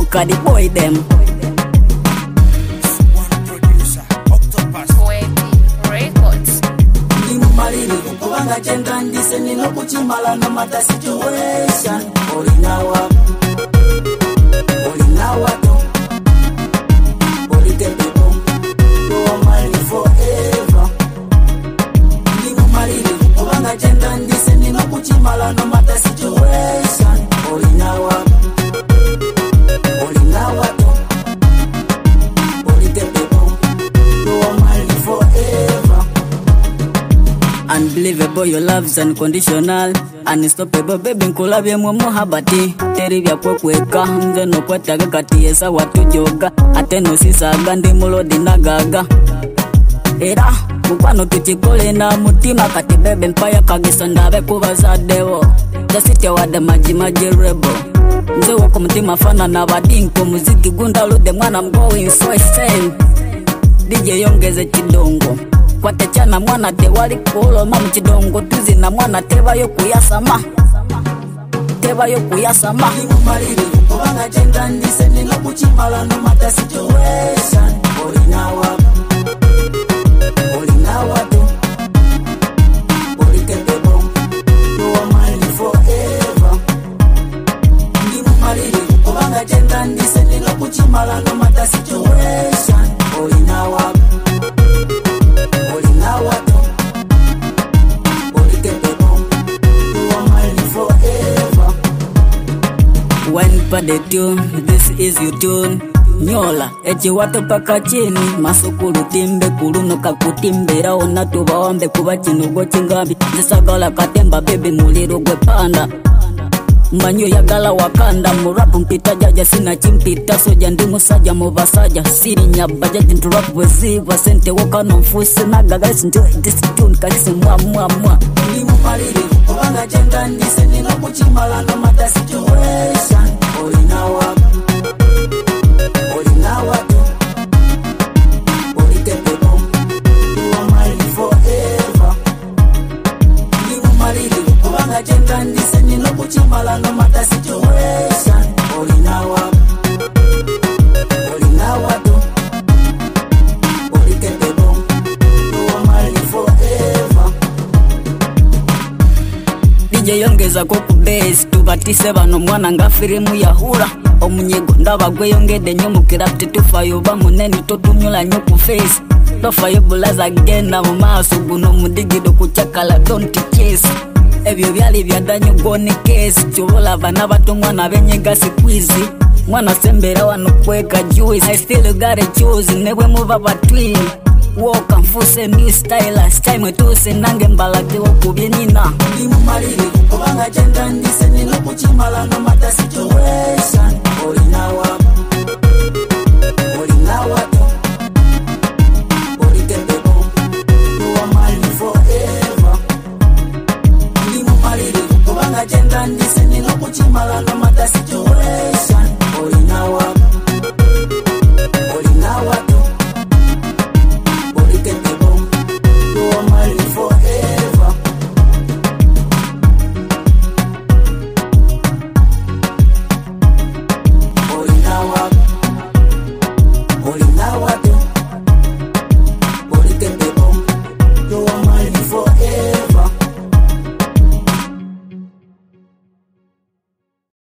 look at the boy them. One producer, Octopus. Records. Malili kubanga chenda ndise nino kuchimala no matter situation. Olinawa to Olitebebo you are mine forever. Malili kubanga chenda ndise nino kuchimala no matter situation. Olinawa to Olitebebo you are mine forever. Unbelievable, your love's unconditional. Unstoppable, baby, nkulabye mu muhabati. Teri bya kwekweka, nze no kwetaga kati esa watu joga. Ate no sisaga ndi mulodi nagaga. Era, mukwano tukikole na mutima kati bebe mpaya kagisa ndabe kubazaddewo. Jasite wade maji rebel. Nze wako mutima fana na badinko muziki gunda lude mwana I'm going so insane. DJ yongeze kidongo. Kwa techana mwana te wali kuolo mamu chidongo tuzi na mwana teba yo kuyasama. Malili kubanga chenda ndise nino kuchimala no matter situation. Olinawa to Olitebebo you are mine forever. Malili kubanga chenda ndise nino kuchimala no matter situation. Olinawa to Olitebebo you are mine forever. One for the tune, this is your tune. Nyola, echi watu paka chini. Masukulu timbe kurunuka kutimbera. Ona tuba wambe kuba chinugo chingambi. Zisagala katemba baby muliro gwe panda. Mbanyo ya gala wakanda. Murapu mpita jaja sina chimpita. Soja ndimu saja mubasaja. Siri nyabaja jinturapu weziva. Sente waka no mfusi naga. Guys enjoy this tune kasi mwa. Malili kubanga chenda ndise nino kuchimala no matter situation. Olinawa to Olitebebo you are mine forever. Malili kubanga chenda ndise nino kuchimala no matter situation. Olinawa to Olitebebo you are mine forever. DJ yongeza koku base tubatise bano mwana nga firimu ya hura. Omunyego ndabagwe yongede nyomukira tutufayo bamunene totunyula nyo ku face. Tofayo bulaza genda mu maso guno mudigido kuchakala don't chase. Ebyo byali byadanyo gone case chobola bana bato mwana benyega squeeze. Mwana sembera wano kweka juice. I still got a choose nebwe muba batwin. Walk and force me stylist time to se nange mbalate okubye nina. Malili kubanga chenda ndise nino kuchimala no matter situation. Olinawa to Olitebebo you are mine forever. Malili kubanga chenda ndise nino kuchimala no matter situation.